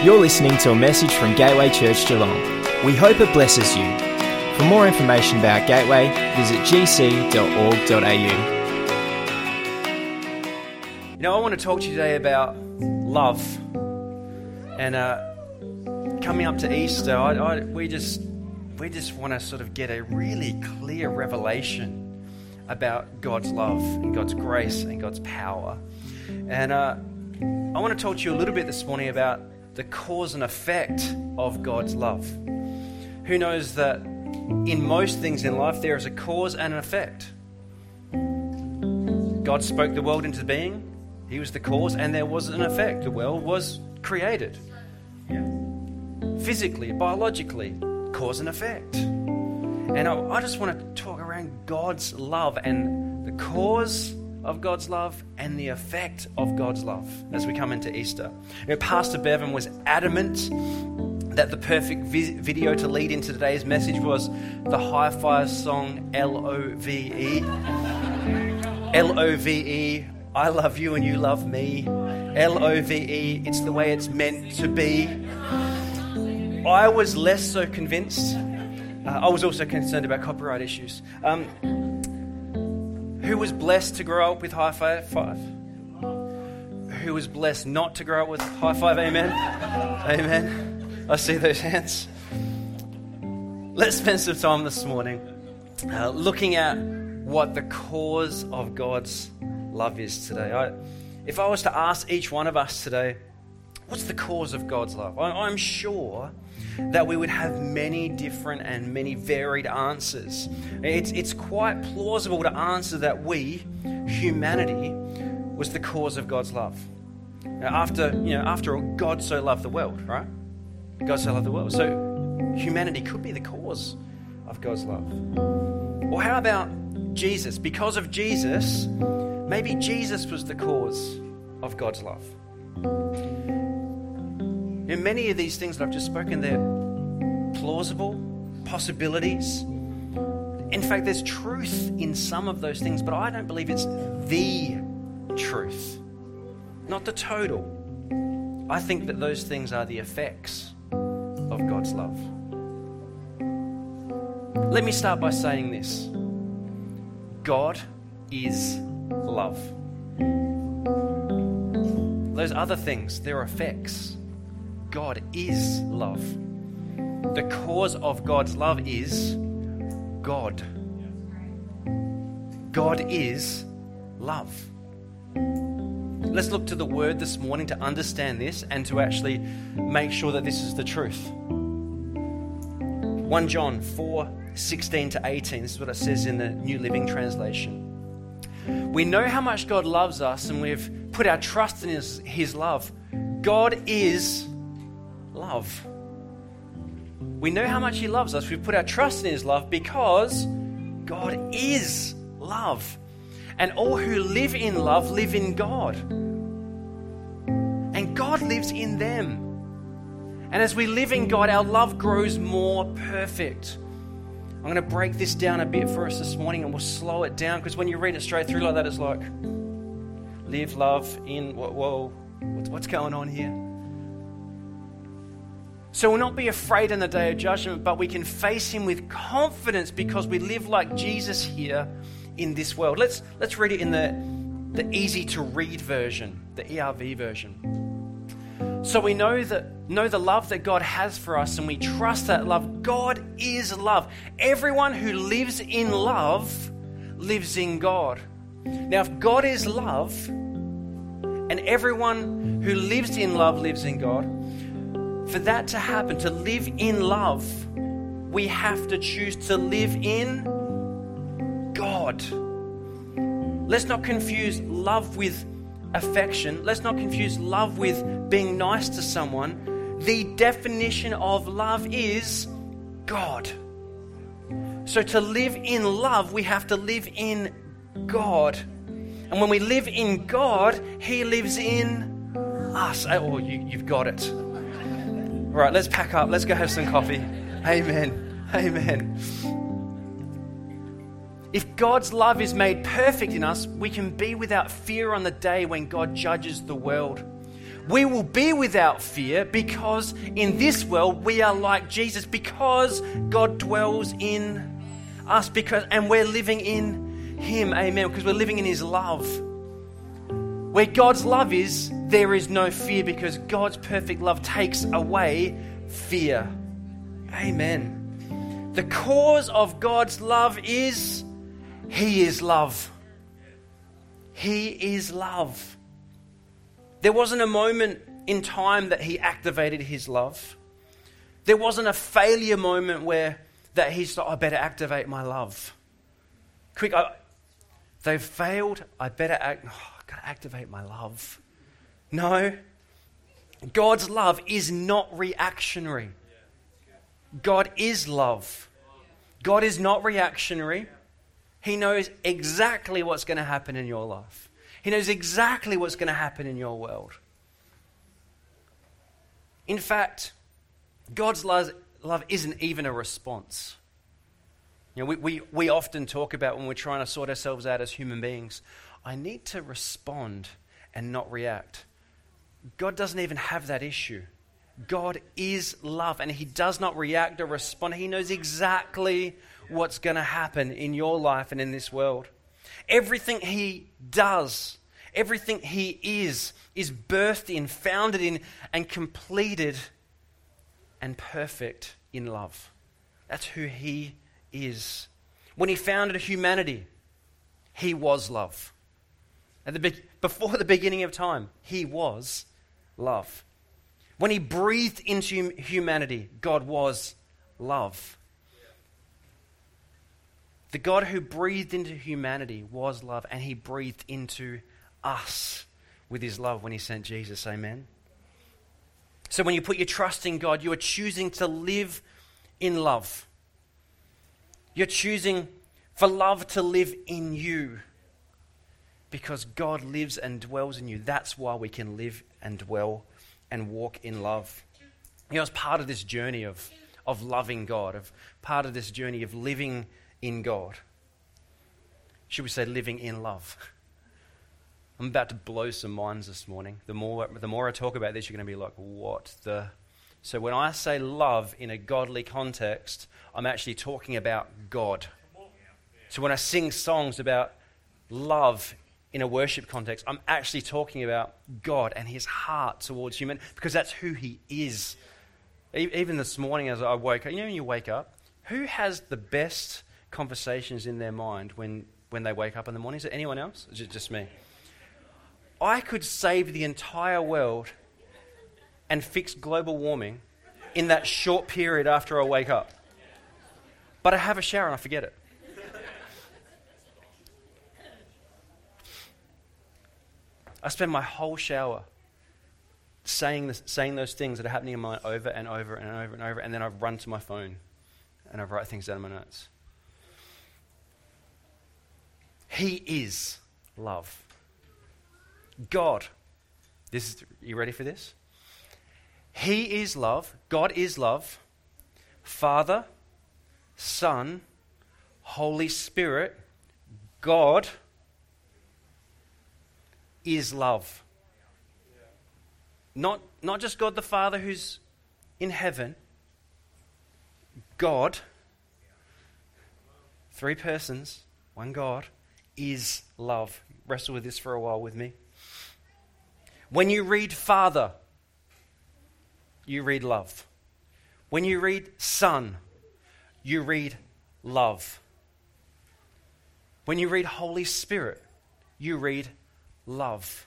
You're listening to a message from Gateway Church Geelong. We hope it blesses you. For more information about Gateway, visit gc.org.au. You know, I want to talk to you today about love. And coming up to Easter, we just want to sort of get a really clear revelation about God's love and God's grace and God's power. And I want to talk to you a little bit this morning about the cause and effect of God's love. Who knows that in most things in life there is a cause and an effect? God spoke the world into being. He was the cause, and there was an effect. The world was created. Physically, biologically, cause and effect. And I just want to talk around God's love and the cause of God's love and the effect of God's love as we come into Easter. You know, Pastor Bevan was adamant that the perfect video to lead into today's message was the High Five song L-O-V-E. L-O-V-E, I love you and you love me. L-O-V-E, it's the way it's meant to be. I was less so convinced. I was also concerned about copyright issues. Who was blessed to grow up with High Five? Who was blessed not to grow up with High Five? Amen? Amen. I see those hands. Let's spend some time this morning looking at what the cause of God's love is today. If I was to ask each one of us today, what's the cause of God's love? I'm sure that we would have many different and many varied answers. It's quite plausible to answer that we, humanity, was the cause of God's love. After all, God so loved the world, right? God so loved the world. So humanity could be the cause of God's love. Or how about Jesus? Because of Jesus, maybe Jesus was the cause of God's love. And many of these things that I've just spoken, they're plausible possibilities. In fact, there's truth in some of those things, but I don't believe it's the truth, not the total. I think that those things are the effects of God's love. Let me start by saying this. God is love. Those other things, they're effects. God is love. The cause of God's love is God. God is love. Let's look to the Word this morning to understand this and to actually make sure that this is the truth. 1 John 4:16-18, this is what it says in the New Living Translation. We know how much God loves us and we've put our trust in His love. God is love. We know how much He loves us. We've put our trust in His love because God is love. And all who live in love live in God. And God lives in them. And as we live in God, our love grows more perfect. I'm going to break this down a bit for us this morning and we'll slow it down, because when you read it straight through like that, it's like, live, love, in, whoa, what's going on here? So we'll not be afraid in the day of judgment, but we can face Him with confidence because we live like Jesus here in this world. Let's read it in the easy to read version, the ERV version. So we know the love that God has for us, and we trust that love. God is love. Everyone who lives in love lives in God. Now, if God is love, and everyone who lives in love lives in God, for that to happen, to live in love, we have to choose to live in God. Let's not confuse love with affection. Let's not confuse love with being nice to someone. The definition of love is God. So to live in love, we have to live in God. And when we live in God, He lives in us. Oh, you've got it. All right, let's pack up. Let's go have some coffee. Amen. Amen. If God's love is made perfect in us, we can be without fear on the day when God judges the world. We will be without fear because in this world we are like Jesus, because God dwells in us, and we're living in Him. Amen. Because we're living in His love. Where God's love is, there is no fear, because God's perfect love takes away fear. Amen. The cause of God's love is He is love. He is love. There wasn't a moment in time that He activated His love. There wasn't a failure moment that He thought, I better activate my love. Quick, they've failed, I better I've got to activate my love. No. God's love is not reactionary. God is love. God is not reactionary. He knows exactly what's going to happen in your life. He knows exactly what's going to happen in your world. In fact, God's love isn't even a response. You know, we often talk about, when we're trying to sort ourselves out as human beings, I need to respond and not react. God doesn't even have that issue. God is love, and He does not react or respond. He knows exactly what's going to happen in your life and in this world. Everything He does, everything He is birthed in, founded in, and completed and perfect in love. That's who He is. When He founded humanity, He was love. Before the beginning of time, He was love. When He breathed into humanity, God was love. The God who breathed into humanity was love, and He breathed into us with His love when He sent Jesus. Amen. So when you put your trust in God, you are choosing to live in love. You're choosing for love to live in you, because God lives and dwells in you. That's why we can live and dwell and walk in love. You know, as part of this journey of loving God, part of this journey of living in God, should we say living in love? I'm about to blow some minds this morning. The more I talk about this, you're going to be like, what the... So when I say love in a godly context, I'm actually talking about God. So when I sing songs about love in a worship context, I'm actually talking about God and His heart towards human, because that's who He is. Even this morning as I woke up, you know when you wake up, who has the best conversations in their mind when they wake up in the morning? Is it anyone else? Or is it just me? I could save the entire world and fix global warming in that short period after I wake up. But I have a shower and I forget it. I spend my whole shower saying those things that are happening in my mind over and over and over and over, and then I run to my phone and I write things down in my notes. He is love. God, you ready for this? He is love. God is love. Father, Son, Holy Spirit, God is love. Not just God the Father who's in heaven. God, three persons, one God, is love. Wrestle with this for a while with me. When you read Father, you read love. When you read Son, you read love. When you read Holy Spirit, you read love.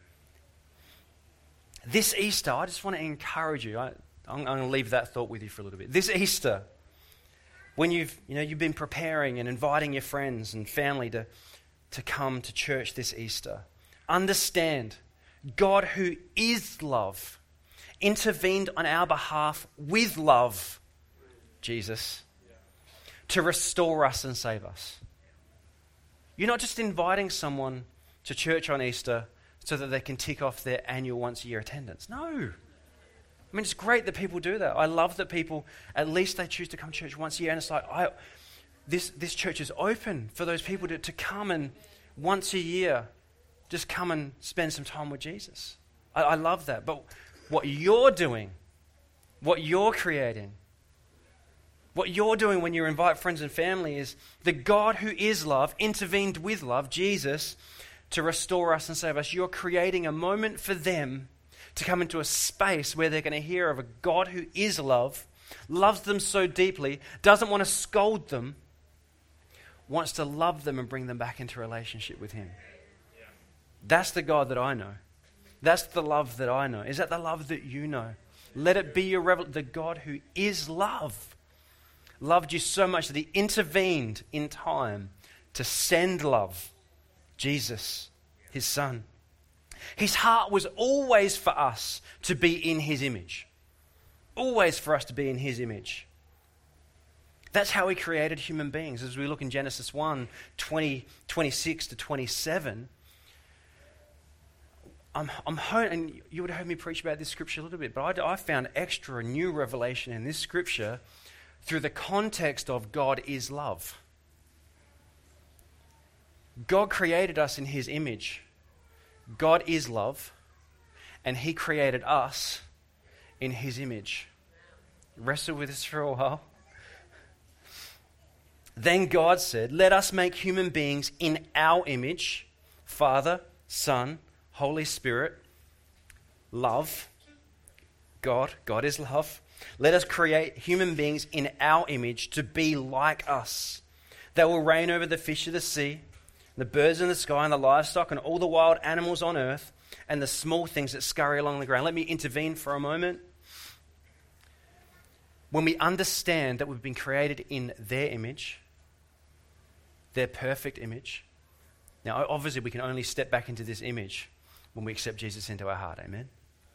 This Easter, I just want to encourage you. I'm going to leave that thought with you for a little bit. This Easter, when you've been preparing and inviting your friends and family to come to church this Easter, understand God, who is love, intervened on our behalf with love, Jesus, to restore us and save us. You're not just inviting someone to church on Easter so that they can tick off their annual once-a-year attendance. No. I mean, it's great that people do that. I love that people, at least they choose to come to church once a year, and it's like, this church is open for those people to come and once a year just come and spend some time with Jesus. I love that. But what you're doing, what you're creating, what you're doing when you invite friends and family is the God who is love intervened with love, Jesus, to restore us and save us. You're creating a moment for them to come into a space where they're going to hear of a God who is love, loves them so deeply, doesn't want to scold them, wants to love them and bring them back into relationship with him. That's the God that I know. That's the love that I know. Is that the love that you know? Let it be your revelation. The God who is love loved you so much that he intervened in time to send love. Jesus, his son. His heart was always for us to be in his image. Always for us to be in his image. That's how he created human beings. As we look in Genesis 1, 26 to 27, and you would have heard me preach about this scripture a little bit, but I found extra new revelation in this scripture through the context of God is love. God created us in his image. God is love, and he created us in his image. Wrestle with this for a while. Then God said, let us make human beings in our image, Father, Son, Holy Spirit, love, God is love. Let us create human beings in our image to be like us. They will reign over the fish of the sea, the birds in the sky, and the livestock, and all the wild animals on earth, and the small things that scurry along the ground. Let me intervene for a moment. When we understand that we've been created in their image, their perfect image. Now, obviously, we can only step back into this image when we accept Jesus into our heart. Amen?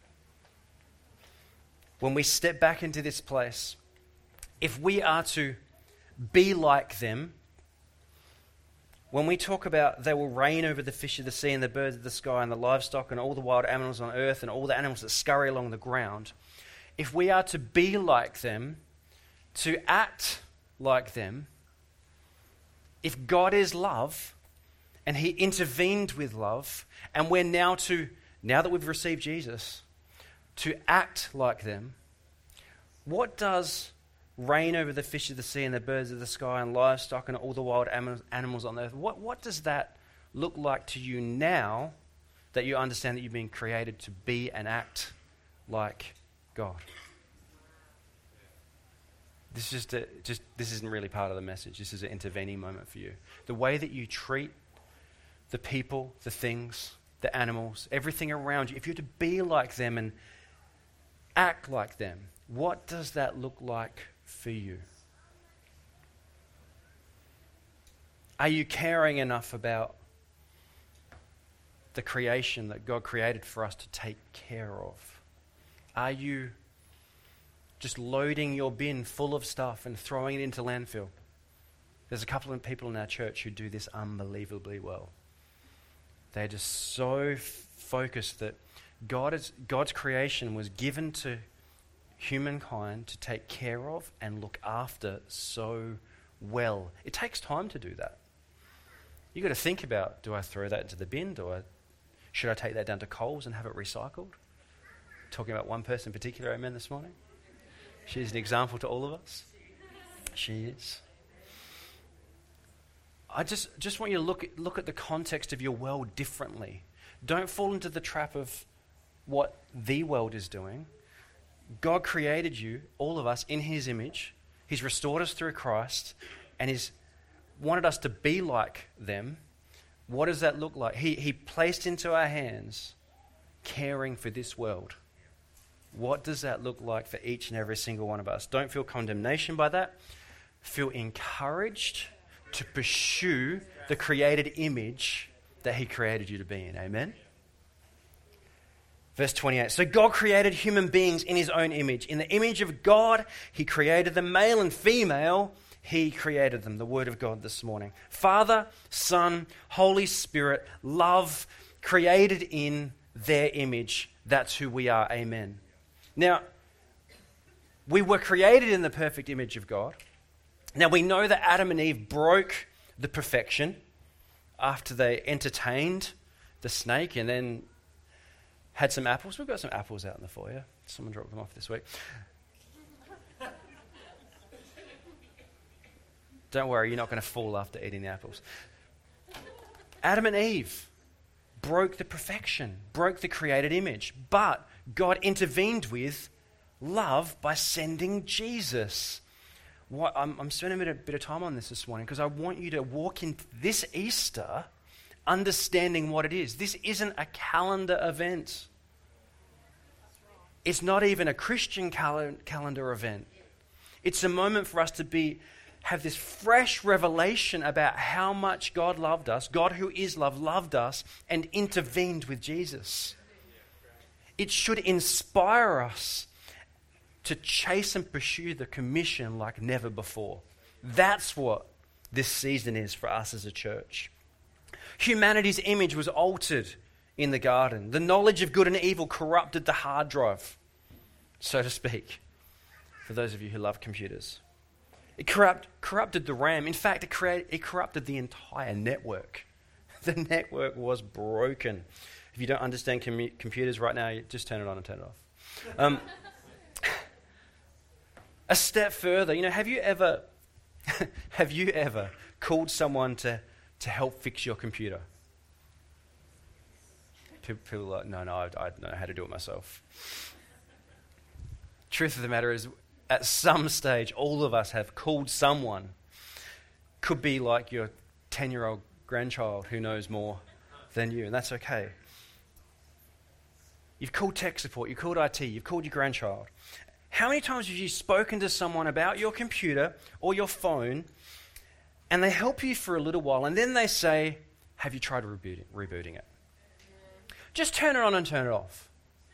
When we step back into this place, if we are to be like them, when we talk about they will reign over the fish of the sea and the birds of the sky and the livestock and all the wild animals on earth and all the animals that scurry along the ground, if we are to be like them, to act like them, if God is love and he intervened with love, and we're now that we've received Jesus, to act like them, what does reign over the fish of the sea and the birds of the sky and livestock and all the wild animals on earth, what does that look like to you now that you understand that you've been created to be and act like God? This isn't really part of the message. This is an intervening moment for you. The way that you treat the people, the things, the animals, everything around you, if you're to be like them and act like them, what does that look like for you? Are you caring enough about the creation that God created for us to take care of? Are you just loading your bin full of stuff and throwing it into landfill? There's a couple of people in our church who do this unbelievably well. They're just so focused that God's creation was given to humankind to take care of and look after so well. It takes time to do that. You've got to think about, do I throw that into the bin? Should I take that down to Coles and have it recycled? Talking about one person in particular, amen, this morning. She's an example to all of us. She is. I just want you to look at the context of your world differently. Don't fall into the trap of what the world is doing. God created you, all of us, in his image. He's restored us through Christ, and he's wanted us to be like them. What does that look like? He placed into our hands caring for this world. What does that look like for each and every single one of us? Don't feel condemnation by that. Feel encouraged to pursue the created image that he created you to be in. Amen? Verse 28. So God created human beings in his own image. In the image of God, he created them, male and female. He created them. The word of God this morning. Father, Son, Holy Spirit, love, created in their image. That's who we are. Amen. Now, we were created in the perfect image of God. Now, we know that Adam and Eve broke the perfection after they entertained the snake, and then had some apples. We've got some apples out in the foyer. Someone dropped them off this week. Don't worry, you're not going to fall after eating the apples. Adam and Eve broke the perfection, broke the created image, but God intervened with love by sending Jesus. I'm spending a bit of time on this morning because I want you to walk into this Easter understanding what it is. This isn't a calendar event. It's not even a Christian calendar event. It's a moment for us to have this fresh revelation about how much God loved us, God who is love, loved us and intervened with Jesus. It should inspire us to chase and pursue the commission like never before. That's what this season is for us as a church. Humanity's image was altered in the garden. The knowledge of good and evil corrupted the hard drive, so to speak, for those of you who love computers. It corrupted the RAM. In fact, it corrupted the entire network. The network was broken. If you don't understand computers right now, you just turn it on and turn it off. A step further, have you ever called someone to help fix your computer? People are like, no, I know how to do it myself. Truth of the matter is, at some stage, all of us have called someone. Could be like your 10-year-old grandchild who knows more than you, and that's okay. You've called tech support, you've called IT, you've called your grandchild. How many times have you spoken to someone about your computer or your phone, and they help you for a little while, and then they say, have you tried rebooting it? Just turn it on and turn it off.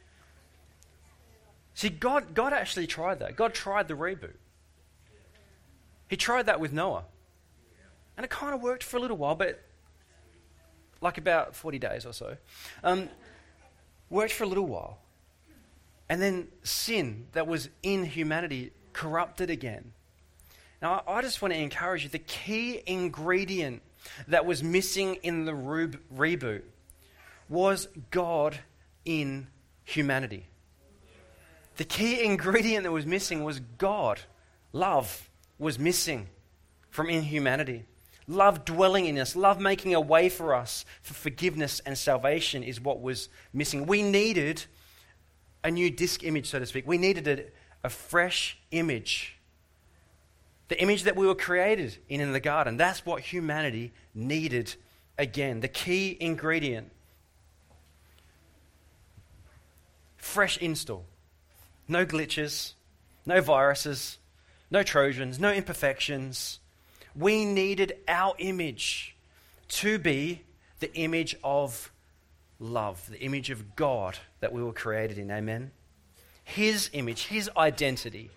See, God actually tried that. God tried the reboot. He tried that with Noah. And it kind of worked for a little while, but like about 40 days or so. Worked for a little while. And then sin that was in humanity corrupted again. Now, I just want to encourage you, the key ingredient that was missing in the reboot was God in humanity. The key ingredient that was missing was God. Love was missing from in humanity. Love dwelling in us, love making a way for us for forgiveness and salvation is what was missing. We needed a new disc image, so to speak. We needed a fresh image. The image that we were created in the garden. That's what humanity needed again. The key ingredient. Fresh install. No glitches, no viruses, no Trojans, no imperfections. We needed our image to be the image of love, the image of God that we were created in. Amen? His image, His identity.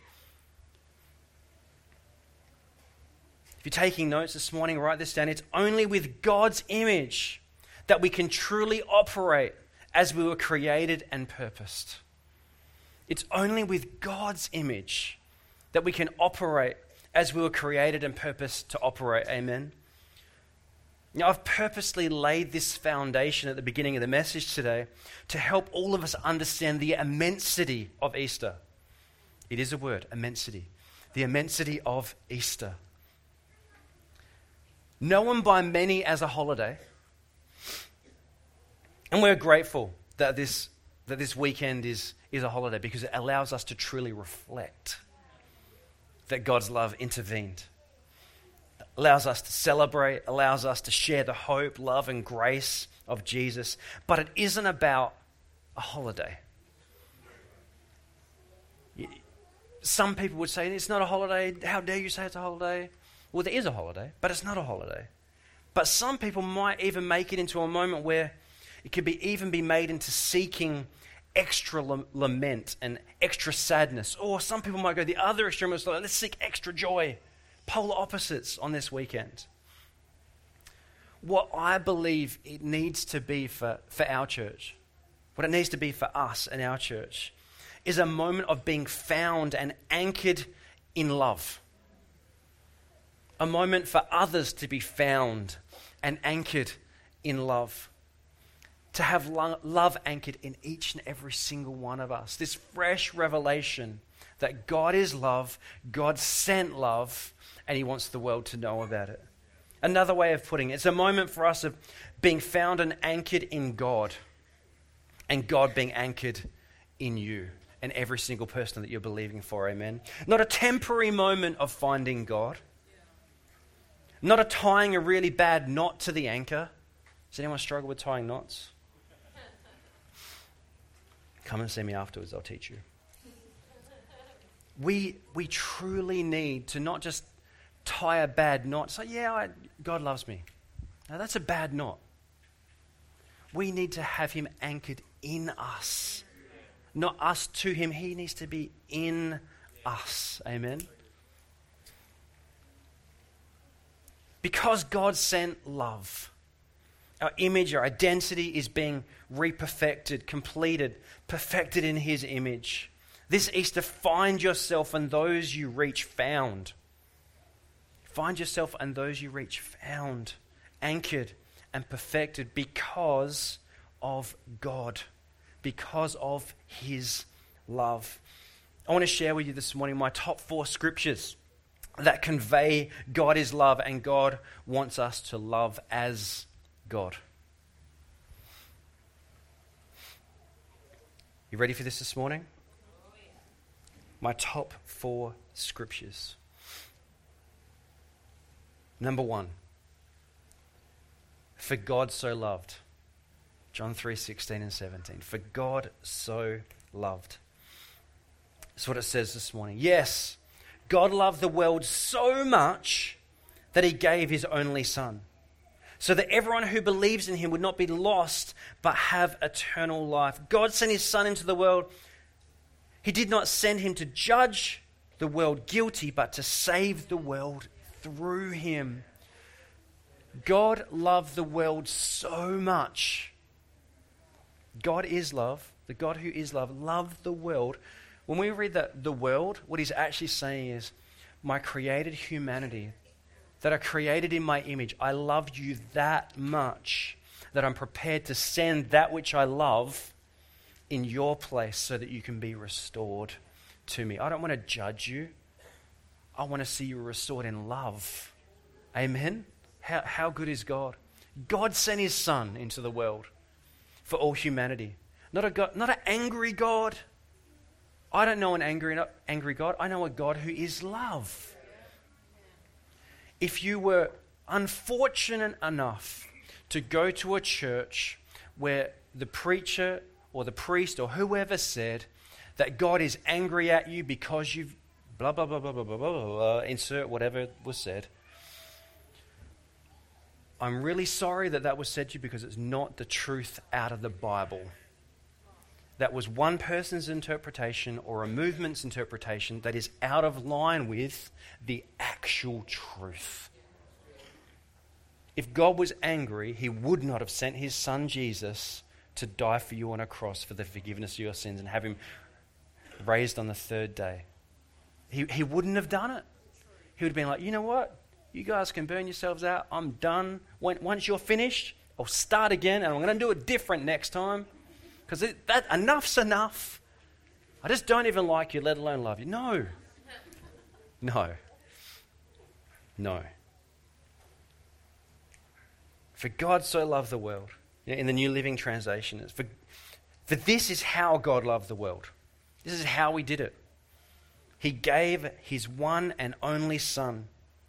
If you're taking notes this morning, write this down. It's only with God's image that we can truly operate as we were created and purposed. It's only with God's image that we can operate as we were created and purposed to operate. Amen. Now, I've purposely laid this foundation at the beginning of the message today to help all of us understand the immensity of Easter. It is a word, immensity. The immensity of Easter. Known by many as a holiday. And we're grateful that this weekend is a holiday because it allows us to truly reflect that God's love intervened. It allows us to celebrate, allows us to share the hope, love, and grace of Jesus. But it isn't about a holiday. Some people would say, it's not a holiday. How dare you say it's a holiday? Well, there is a holiday, but it's not a holiday. But some people might even make it into a moment where it could even be made into seeking extra lament and extra sadness. Or some people might go the other extreme, like, let's seek extra joy. Polar opposites on this weekend. What I believe it needs to be for our church, what it needs to be for us and our church, is a moment of being found and anchored in love. A moment for others to be found and anchored in love. to have love anchored in each and every single one of us. This fresh revelation that God is love, God sent love, and he wants the world to know about it. Another way of putting it, it's a moment for us of being found and anchored in God, and God being anchored in you and every single person that you're believing for, amen? Not a temporary moment of finding God, not a tying a really bad knot to the anchor. Does anyone struggle with tying knots? Come and see me afterwards, I'll teach you. We truly need to not just tie a bad knot. So God loves me. No, that's a bad knot. We need to have him anchored in us. Not us to him. He needs to be in us. Amen. Because God sent love, our image, our identity is being reperfected, completed, perfected in his image. This Easter, find yourself and those you reach found. Find yourself and those you reach found, anchored and perfected because of God, because of his love. I want to share with you this morning my top 4 scriptures that convey God is love and God wants us to love as God. You ready for this morning? My top 4 scriptures. Number 1, for God so loved. John 3:16 and 17. For God so loved. That's what it says this morning. Yes, God loved the world so much that he gave his only son, so that everyone who believes in him would not be lost, but have eternal life. God sent his son into the world. He did not send him to judge the world guilty, but to save the world through him. God loved the world so much. God is love. The God who is love loved the world. When we read that the world, what he's actually saying is, my created humanity that are created in my image, I love you that much that I'm prepared to send that which I love in your place so that you can be restored to me. I don't want to judge you. I want to see you restored in love. Amen? How good is God? God sent his son into the world for all humanity. Not an angry God. I don't know an angry God. I know a God who is love. If you were unfortunate enough to go to a church where the preacher or the priest or whoever said that God is angry at you because you've blah, blah, blah, blah, blah, blah, blah, blah, insert whatever was said, I'm really sorry that was said to you because it's not the truth out of the Bible. That was one person's interpretation or a movement's interpretation that is out of line with the actual truth. If God was angry, he would not have sent his son Jesus to die for you on a cross for the forgiveness of your sins and have him raised on the 3rd day. He wouldn't have done it. He would have been like, you know what? You guys can burn yourselves out. I'm done. Once you're finished, I'll start again and I'm going to do it different next time. Because that enough's enough. I just don't even like you, let alone love you. No. For God so loved the world. In the New Living Translation, it's for this is how God loved the world. This is how he did it. He gave his one and only son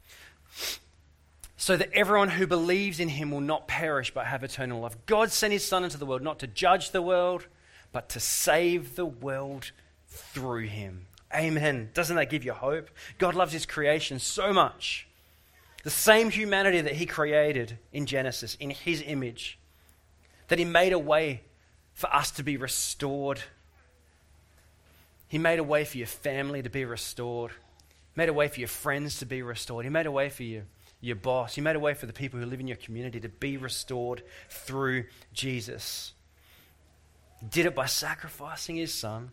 so that everyone who believes in him will not perish but have eternal life. God sent his son into the world not to judge the world, but to save the world through him. Amen. Doesn't that give you hope? God loves his creation so much. The same humanity that he created in Genesis, in his image, that he made a way for us to be restored. He made a way for your family to be restored. He made a way for your friends to be restored. He made a way for your boss. He made a way for the people who live in your community to be restored through Jesus. He did it by sacrificing his son.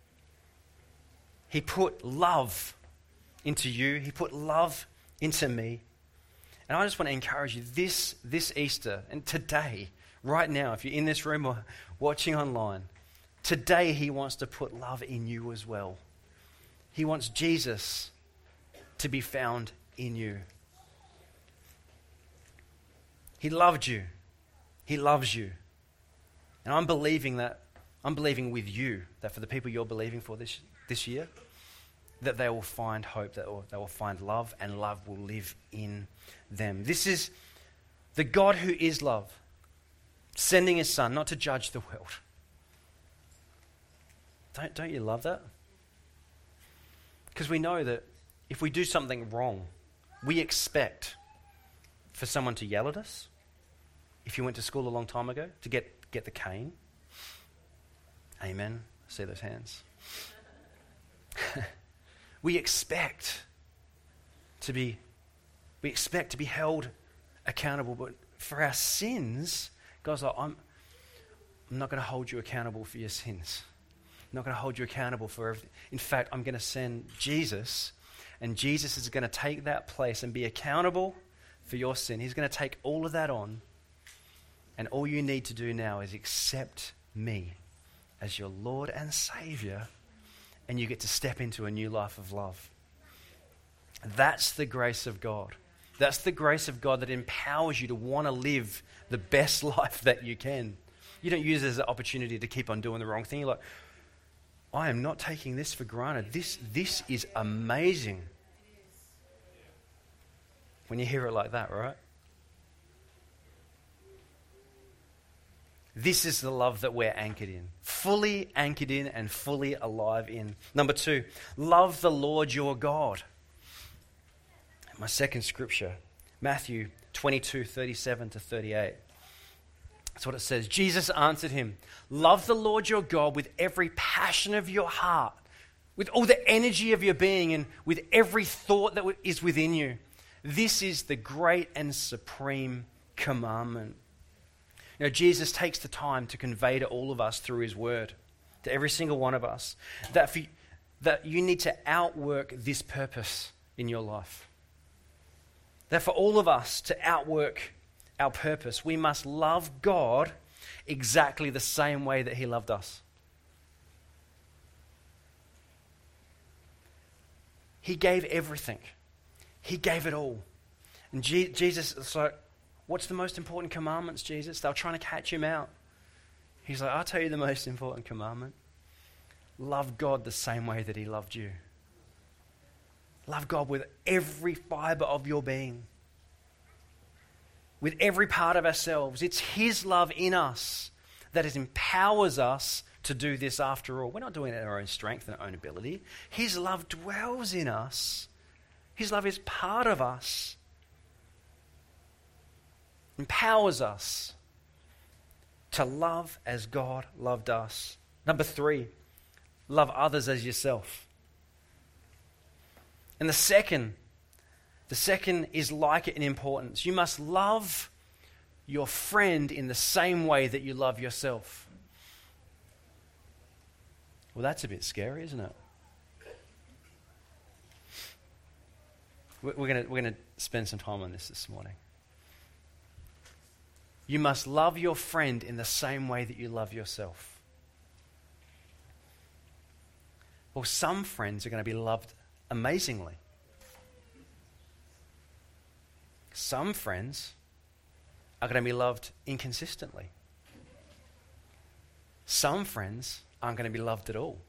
He put love into you. He put love into me. And I just want to encourage you this Easter and today, right now, if you're in this room or watching online, today he wants to put love in you as well. He wants Jesus to be found in you. He loved you. He loves you. And I'm believing with you that for the people you're believing for this year, that they will find hope, that they will find love, and love will live in them. This is the God who is love, sending his son not to judge the world. Don't you love that? Because we know that if we do something wrong, we expect for someone to yell at us. If you went to school a long time ago, to get the cane. Amen. I see those hands. We expect to be held accountable, but for our sins, God's like, I'm not going to hold you accountable for your sins. I'm not going to hold you accountable for everything. In fact, I'm going to send Jesus, and Jesus is going to take that place and be accountable for your sin. He's going to take all of that on, and all you need to do now is accept me as your Lord and Savior, and you get to step into a new life of love. That's the grace of God. That's the grace of God that empowers you to want to live the best life that you can. You don't use it as an opportunity to keep on doing the wrong thing. You're like, I am not taking this for granted. This is amazing. When you hear it like that, right? This is the love that we're anchored in. Fully anchored in and fully alive in. Number 2, love the Lord your God. My second scripture, Matthew 22:37-38. That's what it says. Jesus answered him, love the Lord your God with every passion of your heart, with all the energy of your being, and with every thought that is within you. This is the great and supreme commandment. You know, Jesus takes the time to convey to all of us through his word, to every single one of us, that you need to outwork this purpose in your life. That for all of us to outwork our purpose, we must love God exactly the same way that he loved us. He gave everything. He gave it all. And Jesus is like, what's the most important commandments, Jesus? They were trying to catch him out. He's like, I'll tell you the most important commandment. Love God the same way that he loved you. Love God with every fiber of your being. With every part of ourselves. It's his love in us that empowers us to do this after all. We're not doing it in our own strength and our own ability. His love dwells in us. His love is part of us. Empowers us to love as God loved us. Number 3, love others as yourself. And the second is like it in importance. You must love your friend in the same way that you love yourself. Well, that's a bit scary, isn't it? We're going to spend some time on this morning. You must love your friend in the same way that you love yourself. Well, some friends are going to be loved amazingly. Some friends are going to be loved inconsistently. Some friends aren't going to be loved at all.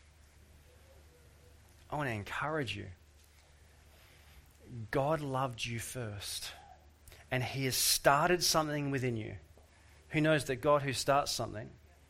I want to encourage you. God loved you first, and he has started something within you. Who knows that God who starts something,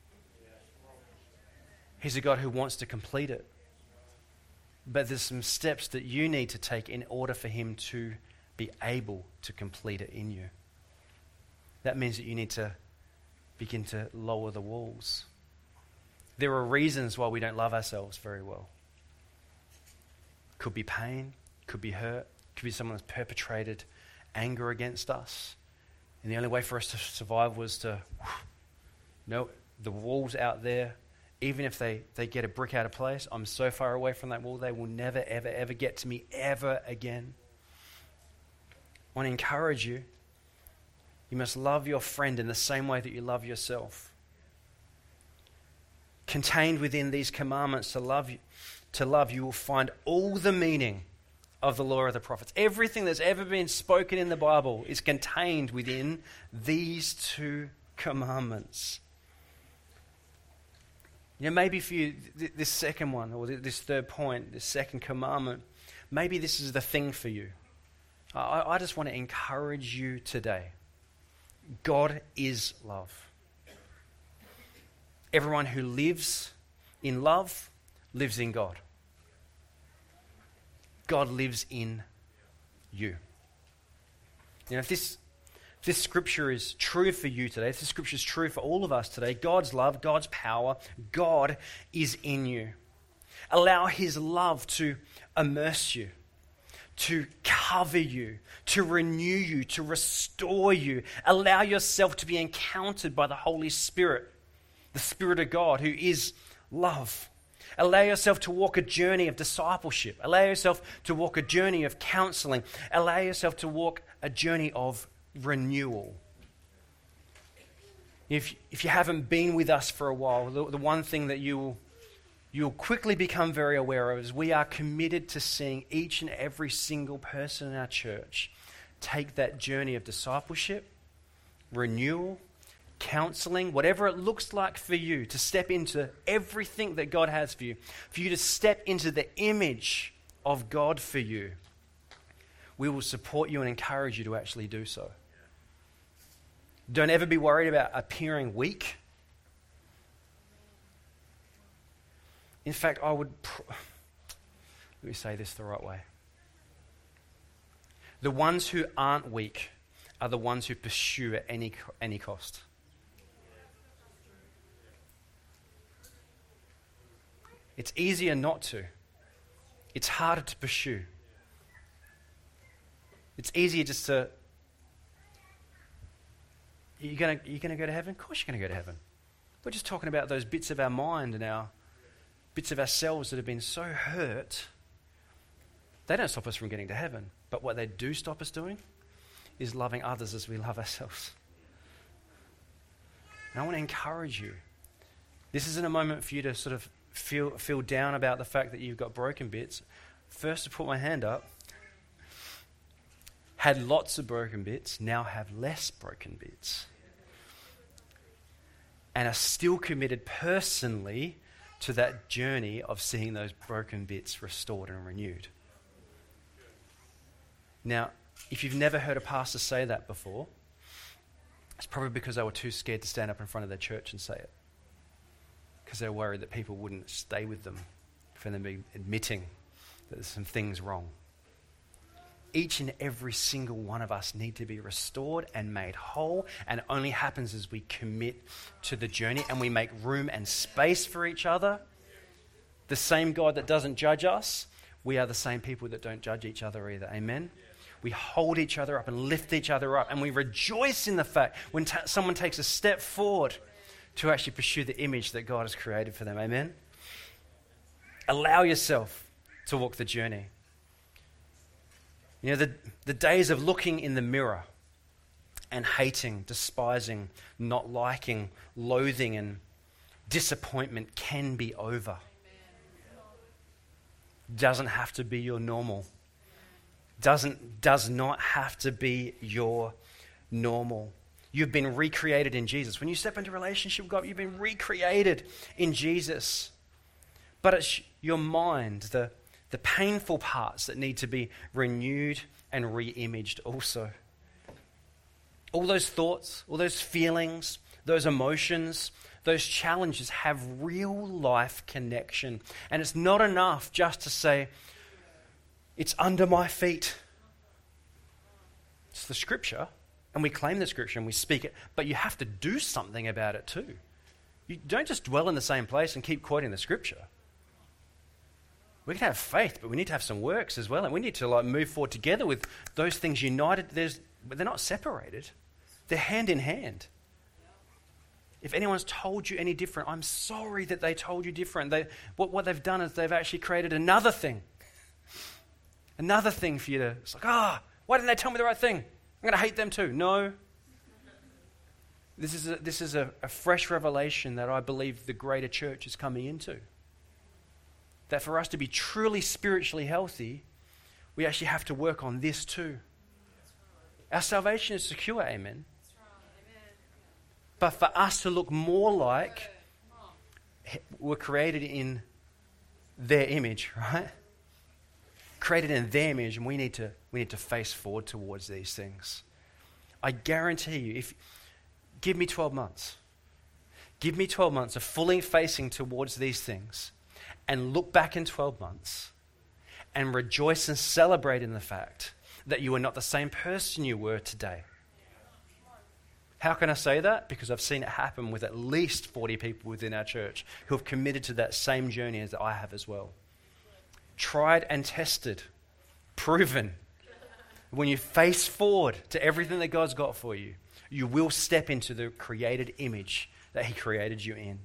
he's a God who wants to complete it. But there's some steps that you need to take in order for him to be able to complete it in you. That means that you need to begin to lower the walls. There are reasons why we don't love ourselves very well. Could be pain, could be hurt, could be someone that's perpetrated anger against us. And the only way for us to survive was to know the walls out there. Even if they get a brick out of place, I'm so far away from that wall, they will never, ever, ever get to me ever again. I want to encourage you. You must love your friend in the same way that you love yourself. Contained within these commandments to love, you will find all the meaning of the law of the prophets. Everything that's ever been spoken in the Bible is contained within these two commandments. Maybe for you, this second one, or this third point, this second commandment, maybe this is the thing for you. I just want to encourage you today. God is love. Everyone who lives in love lives in God. God lives in you. If this scripture is true for you today, if this scripture is true for all of us today, God's love, God's power, God is in you. Allow his love to immerse you, to cover you, to renew you, to restore you. Allow yourself to be encountered by the Holy Spirit, the Spirit of God who is love. Allow yourself to walk a journey of discipleship. Allow yourself to walk a journey of counseling. Allow yourself to walk a journey of renewal. If you haven't been with us for a while, the one thing that you'll quickly become very aware of is we are committed to seeing each and every single person in our church take that journey of discipleship, renewal, counseling, whatever it looks like for you, to step into everything that God has for you to step into the image of God for you. We will support you and encourage you to actually do so. Don't ever be worried about appearing weak. In fact, let me say this the right way. The ones who aren't weak are the ones who pursue at any cost. It's easier not to. It's harder to pursue. It's easier just to... You're going to go to heaven? Of course you're going to go to heaven. We're just talking about those bits of our mind and our bits of ourselves that have been so hurt. They don't stop us from getting to heaven. But what they do stop us doing is loving others as we love ourselves. And I want to encourage you. This isn't a moment for you to sort of feel down about the fact that you've got broken bits. First, to put my hand up. Had lots of broken bits, now have less broken bits. And are still committed personally to that journey of seeing those broken bits restored and renewed. Now, if you've never heard a pastor say that before, it's probably because they were too scared to stand up in front of their church and say it. Because they're worried that people wouldn't stay with them for them to be admitting that there's some things wrong. Each and every single one of us need to be restored and made whole, and it only happens as we commit to the journey and we make room and space for each other. The same God that doesn't judge us, we are the same people that don't judge each other either. Amen? We hold each other up and lift each other up, and we rejoice in the fact when someone takes a step forward to actually pursue the image that God has created for them. Amen? Allow yourself to walk the journey. The days of looking in the mirror and hating, despising, not liking, loathing, and disappointment can be over. Doesn't have to be your normal. Does not have to be your normal. You've been recreated in Jesus. When you step into a relationship with God, you've been recreated in Jesus. But it's your mind, the painful parts that need to be renewed and re-imaged also. All those thoughts, all those feelings, those emotions, those challenges have real life connection. And it's not enough just to say, it's under my feet. It's the scripture, and we claim the scripture and we speak it, but you have to do something about it too. You don't just dwell in the same place and keep quoting the scripture. We can have faith, but we need to have some works as well. And we need to move forward together with those things united. But they're not separated. They're hand in hand. If anyone's told you any different, I'm sorry that they told you different. What they've done is they've actually created another thing. Another thing for you to, it's like, why didn't they tell me the right thing? I'm going to hate them too. No. This is a fresh revelation that I believe the greater church is coming into. That for us to be truly spiritually healthy, we actually have to work on this too. Our salvation is secure, amen. But for us to look more like we're created in their image, right? Created in their image, and we need to face forward towards these things. I guarantee you, give me 12 months. Give me 12 months of fully facing towards these things, and look back in 12 months and rejoice and celebrate in the fact that you are not the same person you were today. How can I say that? Because I've seen it happen with at least 40 people within our church who have committed to that same journey as I have as well. Tried and tested, proven. When you face forward to everything that God's got for you, you will step into the created image that He created you in.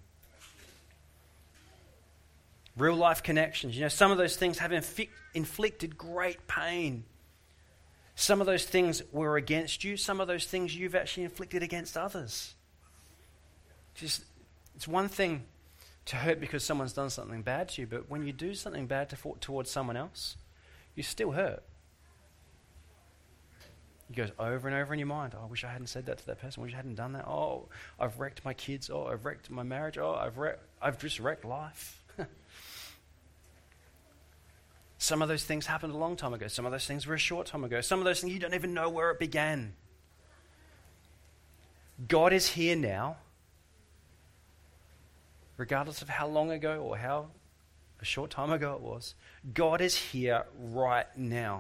Real life connections. Some of those things have inflicted great pain. Some of those things were against you. Some of those things you've actually inflicted against others. It's one thing to hurt because someone's done something bad to you, but when you do something bad towards someone else, you still hurt. It goes over and over in your mind. Oh, I wish I hadn't said that to that person. I wish I hadn't done that. Oh, I've wrecked my kids. Oh, I've wrecked my marriage. Oh, I've just wrecked life. Some of those things happened a long time ago. Some of those things were a short time ago. Some of those things you don't even know where it began. God is here now, regardless of how long ago or how a short time ago it was. God is here right now.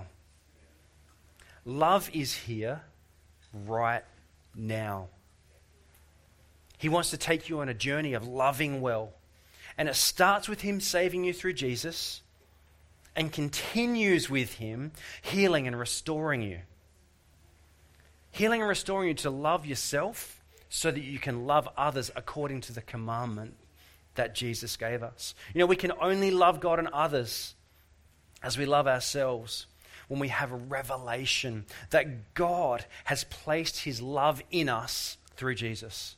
Love is here right now. He wants to take you on a journey of loving well. And it starts with Him saving you through Jesus and continues with Him healing and restoring you. Healing and restoring you to love yourself so that you can love others according to the commandment that Jesus gave us. We can only love God and others as we love ourselves when we have a revelation that God has placed His love in us through Jesus.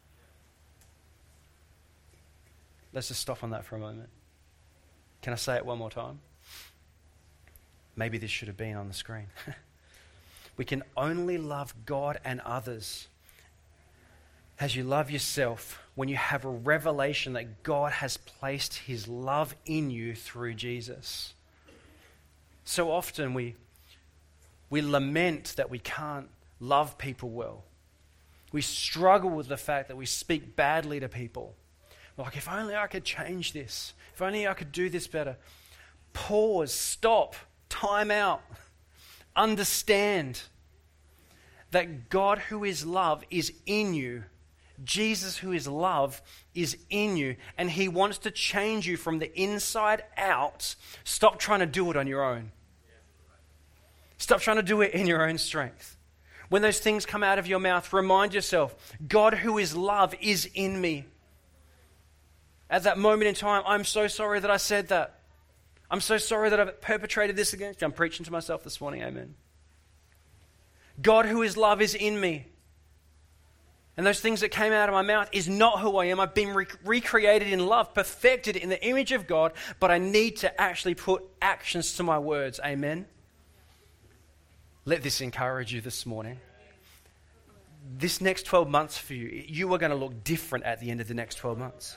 Let's just stop on that for a moment. Can I say it one more time? Maybe this should have been on the screen. We can only love God and others as you love yourself when you have a revelation that God has placed His love in you through Jesus. So often we lament that we can't love people well. We struggle with the fact that we speak badly to people. Like, if only I could change this. If only I could do this better. Pause, stop, time out. Understand that God who is love is in you. Jesus who is love is in you, and He wants to change you from the inside out. Stop trying to do it on your own. Stop trying to do it in your own strength. When those things come out of your mouth, remind yourself, God who is love is in me. At that moment in time, I'm so sorry that I said that. I'm so sorry that I've perpetrated this against you. I'm preaching to myself this morning, amen. God who is love is in me. And those things that came out of my mouth is not who I am. I've been recreated in love, perfected in the image of God, but I need to actually put actions to my words. Amen? Let this encourage you this morning. This next 12 months for you, you are going to look different at the end of the next 12 months.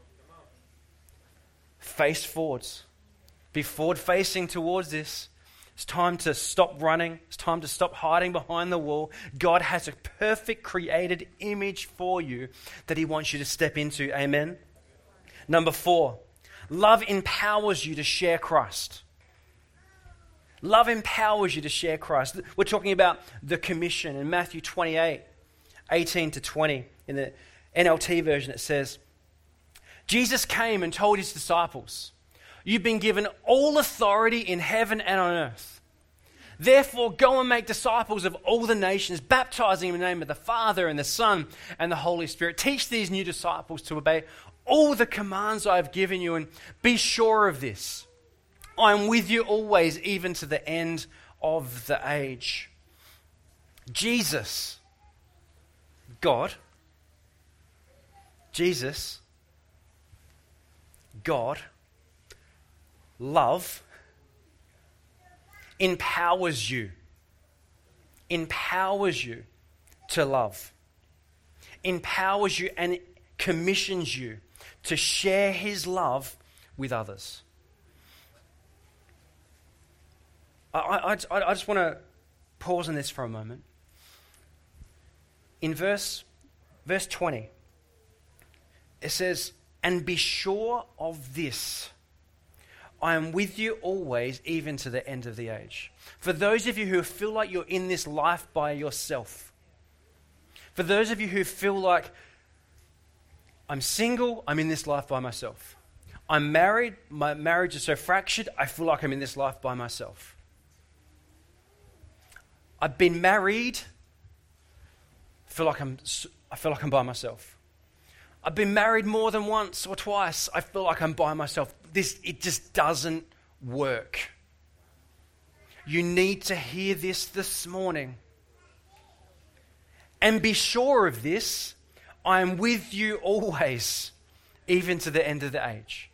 Face forwards. Be forward facing towards this. It's time to stop running. It's time to stop hiding behind the wall. God has a perfect created image for you that He wants you to step into. Amen? Number 4, love empowers you to share Christ. Love empowers you to share Christ. We're talking about the commission in Matthew 28, 18 to 20. In the NLT version it says, Jesus came and told His disciples, "You've been given all authority in heaven and on earth. Therefore, go and make disciples of all the nations, baptizing in the name of the Father and the Son and the Holy Spirit. Teach these new disciples to obey all the commands I have given you, and be sure of this: I am with you always, even to the end of the age." Jesus, God, Jesus, God, love, empowers you to love, empowers you and commissions you to share his love with others. I just want to pause on this for a moment. In verse 20, it says, "And be sure of this, I am with you always, even to the end of the age." For those of you who feel like you're in this life by yourself, for those of you who feel like, I'm single, I'm in this life by myself. I'm married, my marriage is so fractured, I feel like I'm in this life by myself. I've been married, I feel like I'm by myself. I've been married more than once or twice, I feel like I'm by myself. It just doesn't work. You need to hear this morning. And be sure of this, I am with you always, even to the end of the age.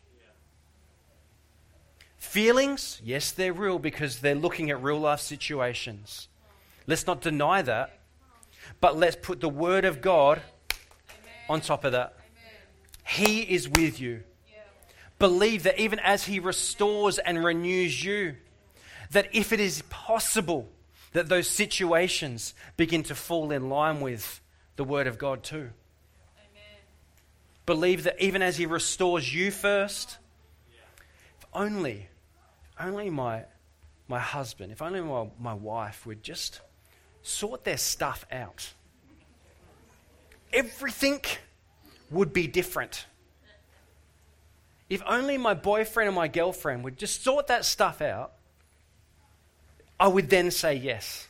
Feelings, yes, they're real because they're looking at real life situations. Let's not deny that, but let's put the word of God on top of that. He is with you. Believe that even as he restores and renews you, that if it is possible, that those situations begin to fall in line with the word of God too. Amen. Believe that even as he restores you first, if only my husband, if only my wife would just sort their stuff out, everything would be different. If only my boyfriend and my girlfriend would just sort that stuff out, I would then say yes.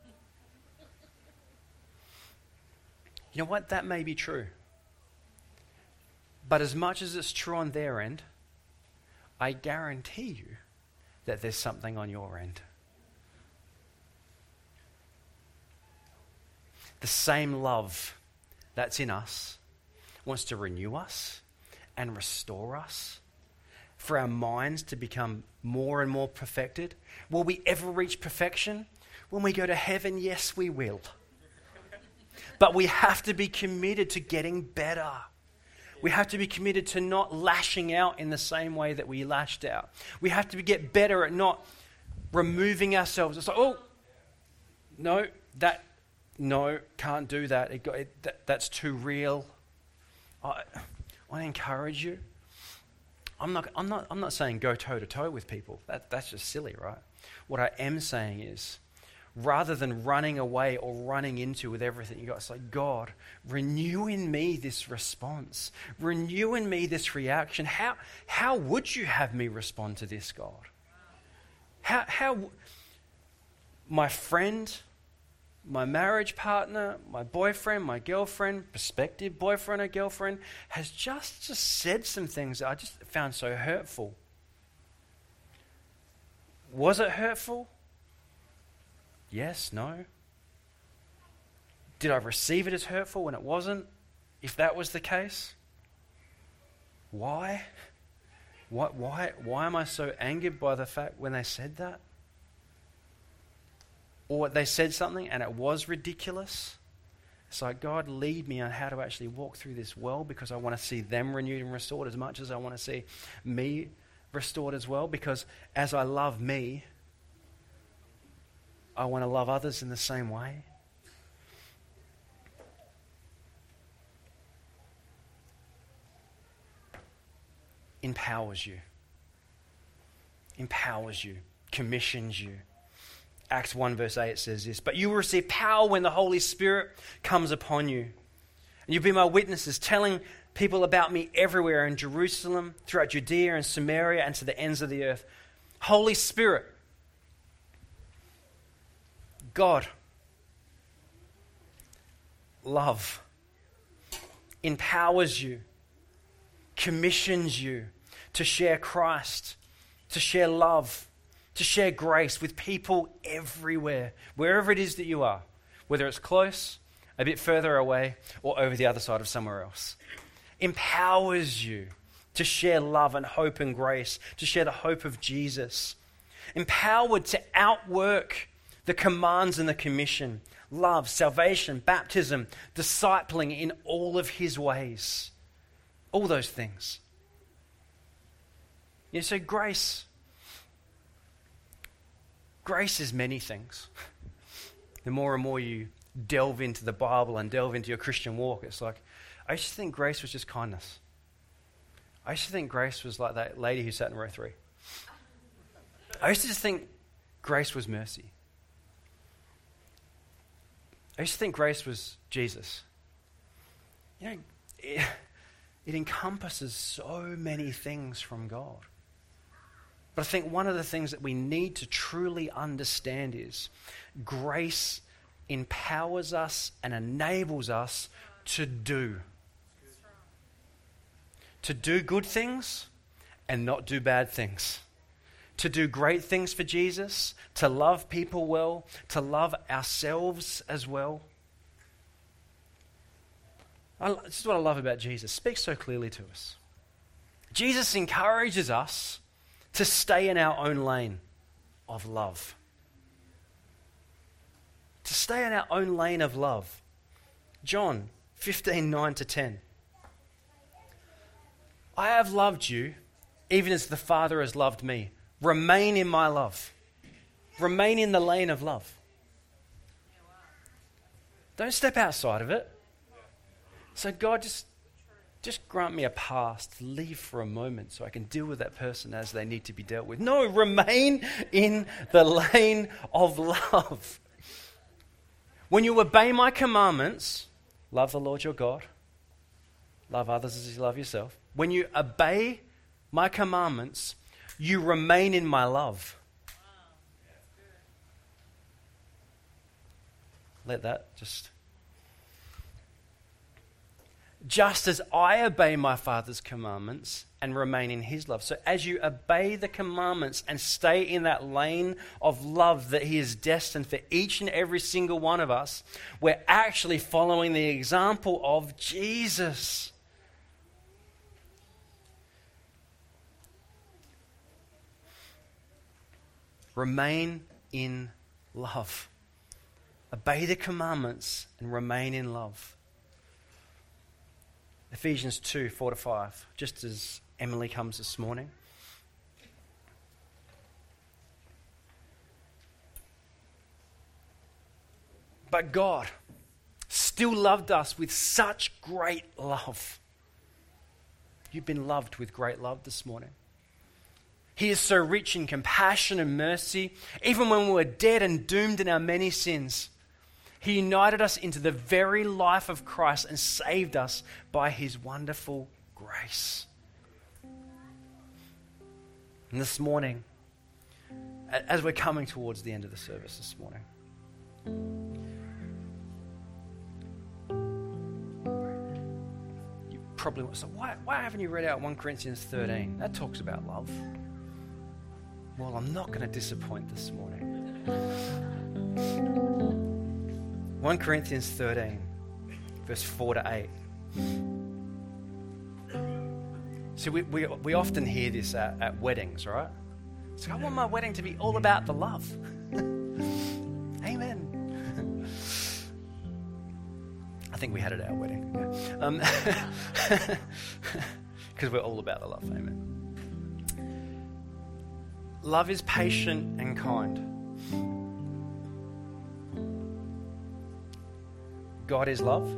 You know what? That may be true. But as much as it's true on their end, I guarantee you that there's something on your end. The same love that's in us wants to renew us and restore us, for our minds to become more and more perfected. Will we ever reach perfection? When we go to heaven, yes, we will. But we have to be committed to getting better. We have to be committed to not lashing out in the same way that we lashed out. We have to get better at not removing ourselves. It's like, no, can't do that. That's too real. I encourage you. I'm not saying go toe to toe with people. That's just silly, right? What I am saying is, rather than running away or running into with everything you got, it's like, God, renew in me this response. Renew in me this reaction. How would you have me respond to this, God? How my friend, my marriage partner, my boyfriend, my girlfriend, prospective boyfriend or girlfriend has just said some things that I just found so hurtful. Was it hurtful? Yes, no. Did I receive it as hurtful when it wasn't? If that was the case, why? Why am I so angered by the fact when they said that? Or they said something and it was ridiculous. It's like, God, lead me on how to actually walk through this well, because I want to see them renewed and restored as much as I want to see me restored as well. Because as I love me, I want to love others in the same way. Empowers you, commissions you. Acts 1 verse 8 says this, "But you will receive power when the Holy Spirit comes upon you. And you'll be my witnesses, telling people about me everywhere in Jerusalem, throughout Judea and Samaria, and to the ends of the earth." Holy Spirit, God, love, empowers you, commissions you to share Christ, to share love, to share grace with people everywhere, wherever it is that you are, whether it's close, a bit further away, or over the other side of somewhere else. empowers you to share love and hope and grace, to share the hope of Jesus. Empowered to outwork the commands and the commission, love, salvation, baptism, discipling in all of his ways. All those things. So grace is many things. The more and more you delve into the Bible and delve into your Christian walk, it's like, I used to think grace was just kindness. I used to think grace was like that lady who sat in row 3. I used to just think grace was mercy. I used to think grace was Jesus. It encompasses so many things from God. But I think one of the things that we need to truly understand is grace empowers us and enables us to do. To do good things and not do bad things. To do great things for Jesus, to love people well, to love ourselves as well. This is what I love about Jesus. Speaks so clearly to us. Jesus encourages us to stay in our own lane of love. To stay in our own lane of love. John 15:9-10. I have loved you, even as the Father has loved me. Remain in my love. Remain in the lane of love. Don't step outside of it. So God, just grant me a pass to leave for a moment so I can deal with that person as they need to be dealt with. No, remain in the lane of love. When you obey my commandments, love the Lord your God, love others as you love yourself. When you obey my commandments, you remain in my love. Let that just as I obey my Father's commandments and remain in his love. So as you obey the commandments and stay in that lane of love that he has destined for each and every single one of us, we're actually following the example of Jesus. Remain in love. Obey the commandments and remain in love. Ephesians 2:4-5, just as Emily comes this morning. But God still loved us with such great love. You've been loved with great love this morning. He is so rich in compassion and mercy. Even when we were dead and doomed in our many sins, he united us into the very life of Christ and saved us by his wonderful grace. And this morning, as we're coming towards the end of the service this morning, you probably want to say, why haven't you read out 1 Corinthians 13? That talks about love. Well, I'm not going to disappoint this morning. 1 Corinthians 13, verse 4-8. See, we often hear this at weddings, right? So I want my wedding to be all about the love. Amen. I think we had it at our wedding. Because we're all about the love. Amen. Love is patient and kind. God is love.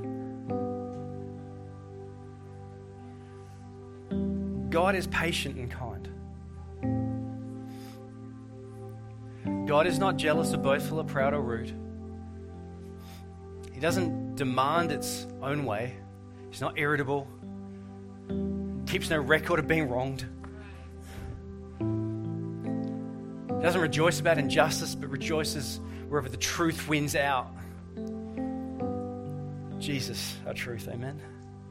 God is patient and kind. God is not jealous or boastful or proud or rude. He doesn't demand its own way. He's not irritable. Keeps no record of being wronged. He doesn't rejoice about injustice, but rejoices wherever the truth wins out. Jesus, our truth, amen.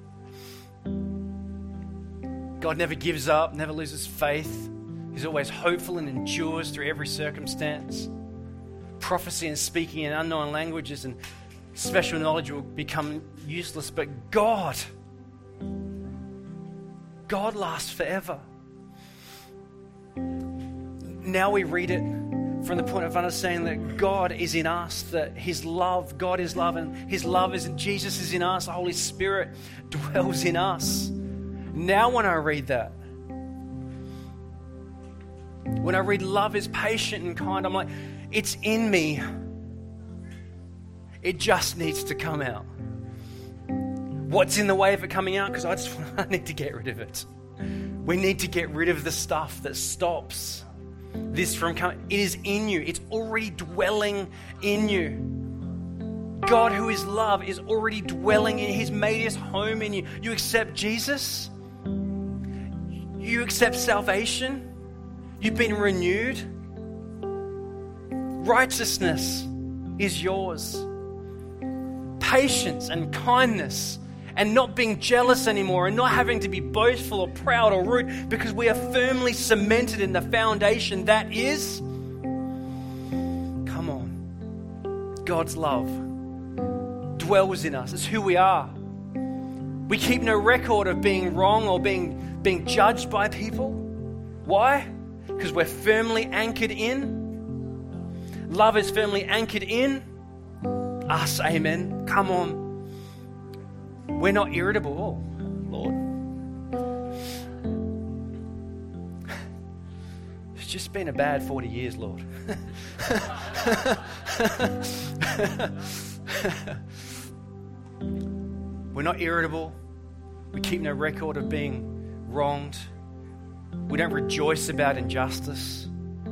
God never gives up, never loses faith. He's always hopeful and endures through every circumstance. Prophecy and speaking in unknown languages and special knowledge will become useless, but God God lasts forever. Now we read it from the point of understanding that God is in us, that His love, God is love, and His love is in Jesus is in us, the Holy Spirit dwells in us. Now when I read that, when I read love is patient and kind, I'm like, it's in me. It just needs to come out. What's in the way of it coming out? Because I need to get rid of it. We need to get rid of the stuff that stops this from coming. It is in you. It's already dwelling in you. God, who is love, is already dwelling in you. He's made His home in you. You accept Jesus. You accept salvation. You've been renewed. Righteousness is yours. Patience and kindness, and not being jealous anymore, and not having to be boastful or proud or rude, because we are firmly cemented in the foundation that is, come on, God's love dwells in us. It's who we are. We keep no record of being wrong or being judged by people. Why? Because we're firmly anchored in. Love is firmly anchored in us, amen. Come on. We're not irritable. Oh, Lord. It's just been a bad 40 years, Lord. We're not irritable. We keep no record of being wronged. We don't rejoice about injustice.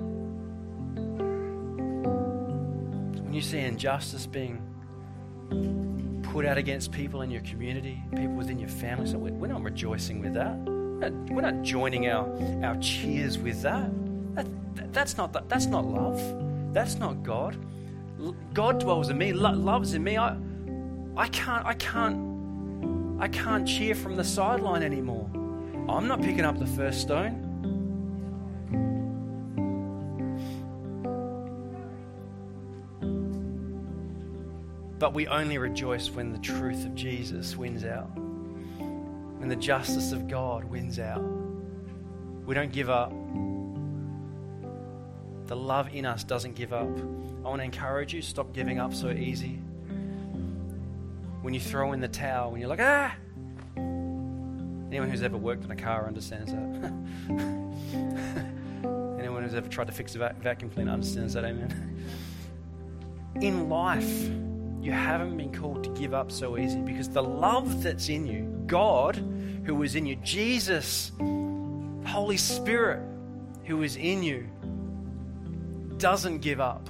When you see injustice being put out against people in your community, people within your family, so we're not rejoicing with that. We're not joining our cheers with that. That's not love. That's not God. God dwells in me. Loves in me. I can't cheer from the sideline anymore. I'm not picking up the first stone. But we only rejoice when the truth of Jesus wins out. When the justice of God wins out. We don't give up. The love in us doesn't give up. I want to encourage you, stop giving up so easy. When you throw in the towel, when you're like, ah! Anyone who's ever worked on a car understands that. Anyone who's ever tried to fix a vacuum cleaner understands that, amen. In life, you haven't been called to give up so easy, because the love that's in you, God who is in you, Jesus, Holy Spirit who is in you, doesn't give up.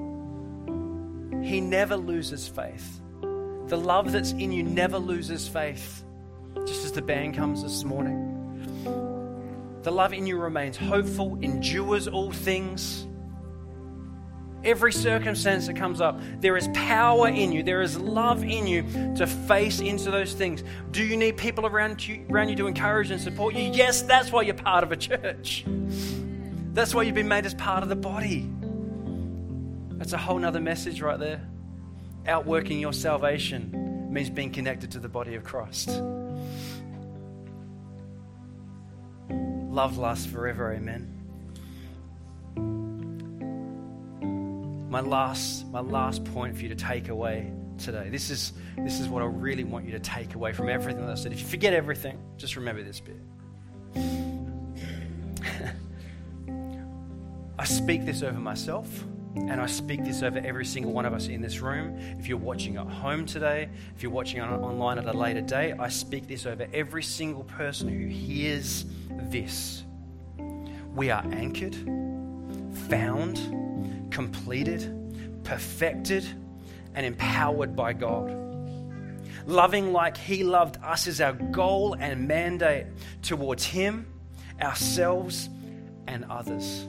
He never loses faith. The love that's in you never loses faith. Just as the band comes this morning. The love in you remains hopeful, endures all things. Every circumstance that comes up, there is power in you. There is love in you to face into those things. Do you need people around you to encourage and support you? Yes, that's why you're part of a church. That's why you've been made as part of the body. That's a whole nother message right there. Outworking your salvation means being connected to the body of Christ. Love lasts forever, amen. My last point for you to take away today. This is what I really want you to take away from everything that I said. If you forget everything, just remember this bit. I speak this over myself, and I speak this over every single one of us in this room. If you're watching at home today, if you're watching online at a later date, I speak this over every single person who hears this. We are anchored, found, completed, perfected, and empowered by God. Loving like He loved us is our goal and mandate towards Him, ourselves, and others.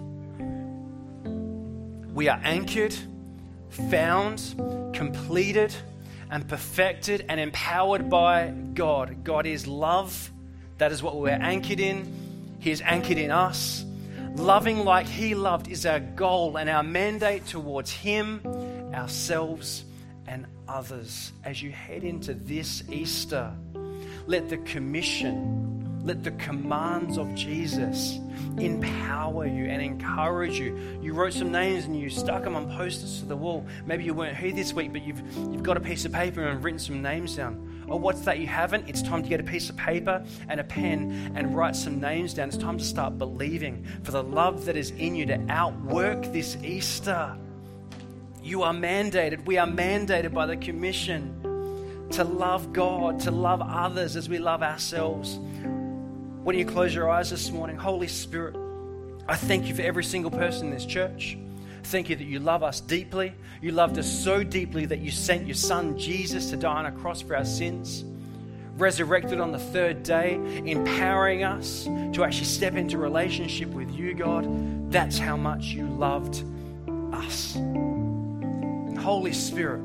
We are anchored, found, completed, and perfected, and empowered by God. God is love. That is what we're anchored in. He is anchored in us. Loving like He loved is our goal and our mandate towards Him, ourselves, and others. As you head into this Easter, let the commission Let the commands of Jesus empower you and encourage you. You wrote some names and you stuck them on posters to the wall. Maybe you weren't here this week, but you've got a piece of paper and written some names down. Or what's that you haven't? It's time to get a piece of paper and a pen and write some names down. It's time to start believing for the love that is in you to outwork this Easter. You are mandated. We are mandated by the commission to love God, to love others as we love ourselves. Why don't you close your eyes this morning? Holy Spirit, I thank you for every single person in this church. Thank you that you love us deeply. You loved us so deeply that you sent your son Jesus to die on a cross for our sins. Resurrected on the third day, empowering us to actually step into relationship with you, God. That's how much you loved us. Holy Spirit,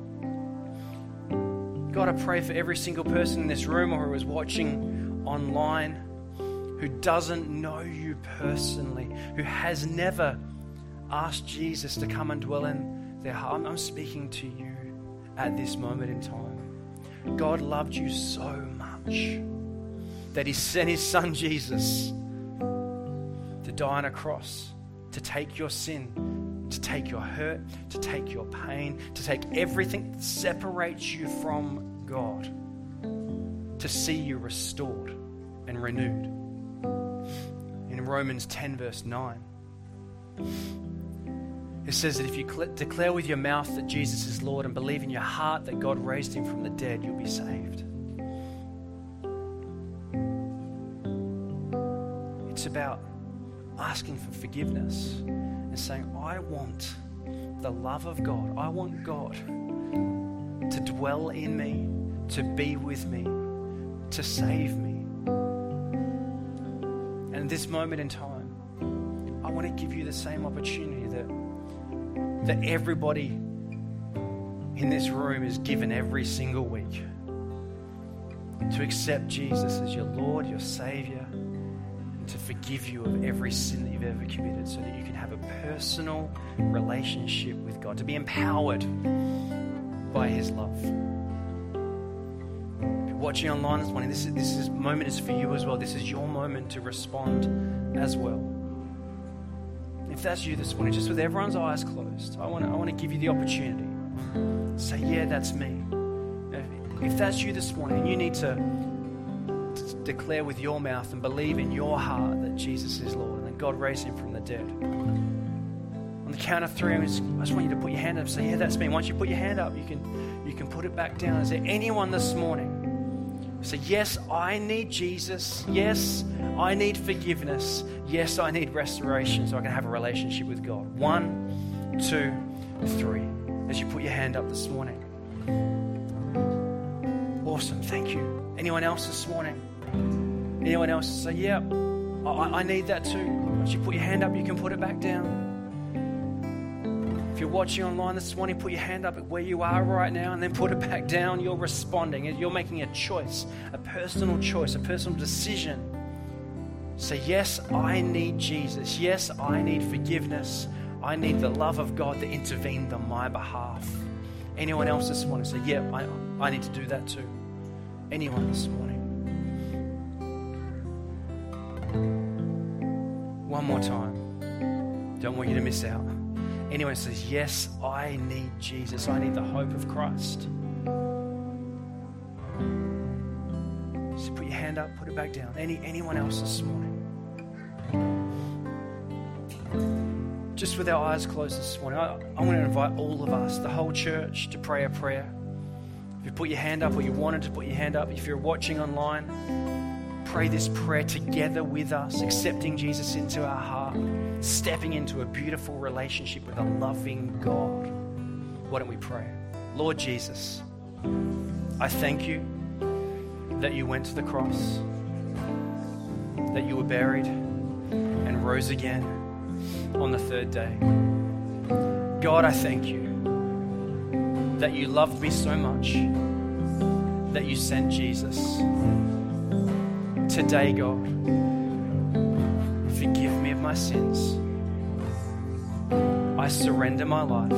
God, I pray for every single person in this room or who is watching online who doesn't know you personally, who has never asked Jesus to come and dwell in their heart. I'm speaking to you at this moment in time. God loved you so much that he sent his son Jesus to die on a cross, to take your sin, to take your hurt, to take your pain, to take everything that separates you from God, to see you restored and renewed. In Romans 10 verse 9, it says that if you declare with your mouth that Jesus is Lord and believe in your heart that God raised him from the dead, you'll be saved. It's about asking for forgiveness and saying, I want the love of God. I want God to dwell in me, to be with me, to save me. And in this moment in time, I want to give you the same opportunity that everybody in this room is given every single week, to accept Jesus as your Lord, your Savior, and to forgive you of every sin that you've ever committed so that you can have a personal relationship with God, to be empowered by his love. If you're watching online this morning, this moment is for you as well. This is your moment to respond as well. If that's you this morning, just with everyone's eyes closed, I want to give you the opportunity. Say, yeah, that's me. If that's you this morning, and you need to declare with your mouth and believe in your heart that Jesus is Lord and that God raised him from the dead. On the count of three, I just want you to put your hand up and say, yeah, that's me. Once you put your hand up, you can put it back down. Is there anyone this morning? Say, yes, I need Jesus. Yes, I need forgiveness. Yes, I need restoration so I can have a relationship with God. 1, 2, 3. As you put your hand up this morning. Awesome, thank you. Anyone else this morning? Anyone else? Say, yeah, I need that too. Once you put your hand up, you can put it back down. If you're watching online this morning, put your hand up at where you are right now and then put it back down. You're responding. You're making a choice, a personal choice, a personal decision. Say, yes, I need Jesus. Yes, I need forgiveness. I need the love of God that intervened on my behalf. Anyone else this morning? Say, yeah, I need to do that too. Anyone this morning? One more time. Don't want you to miss out. Anyone says, yes, I need Jesus. I need the hope of Christ. So put your hand up, put it back down. Anyone else this morning? Just with our eyes closed this morning, I want to invite all of us, the whole church, to pray a prayer. If you put your hand up or you wanted to put your hand up, if you're watching online, pray this prayer together with us, accepting Jesus into our heart, stepping into a beautiful relationship with a loving God. Why don't we pray? Lord Jesus, I thank you that you went to the cross, that you were buried and rose again on the third day. God, I thank you that you loved me so much that you sent Jesus. Today, God, forgive me of my sins. I surrender my life.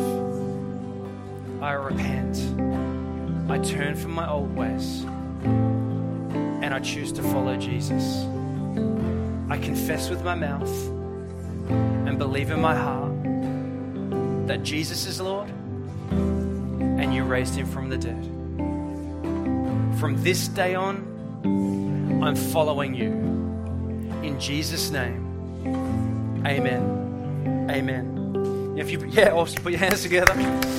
I repent. I turn from my old ways. And and I choose to follow Jesus. I confess with my mouth and believe in my heart that Jesus is Lord and you raised him from the dead. From this day on, I'm following you. In Jesus' name, amen. Amen. If you, awesome. Put your hands together.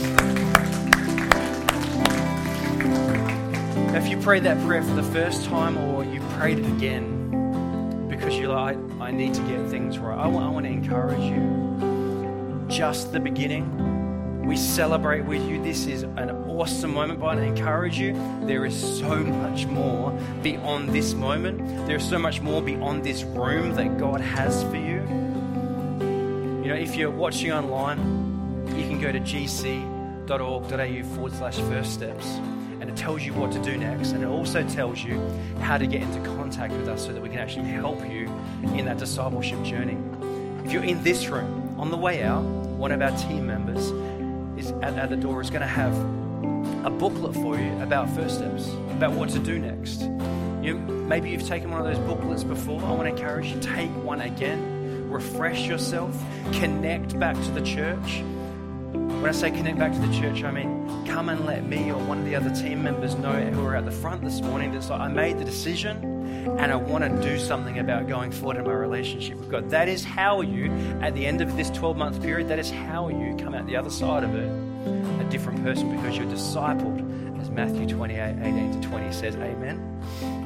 If you prayed that prayer for the first time or you prayed it again because you're like, I need to get things right, I want to encourage you. Just the beginning. We celebrate with you. This is an awesome moment, but I want to encourage you. There is so much more beyond this moment. There is so much more beyond this room that God has for you. You know, if you're watching online, you can go to gc.org.au/first steps. And it tells you what to do next. And it also tells you how to get into contact with us so that we can actually help you in that discipleship journey. If you're in this room, on the way out, one of our team members is at the door is going to have a booklet for you about first steps, about what to do next. Maybe you've taken one of those booklets before. I want to encourage you, take one again, refresh yourself, connect back to the church. When I say connect back to the church, I mean come and let me or one of the other team members know who are at the front this morning that's like, I made the decision and I want to do something about going forward in my relationship with God. That is how you, at the end of this 12-month period, that is how you come out the other side of it a different person because you're discipled, as Matthew 28:18-20 says. Amen.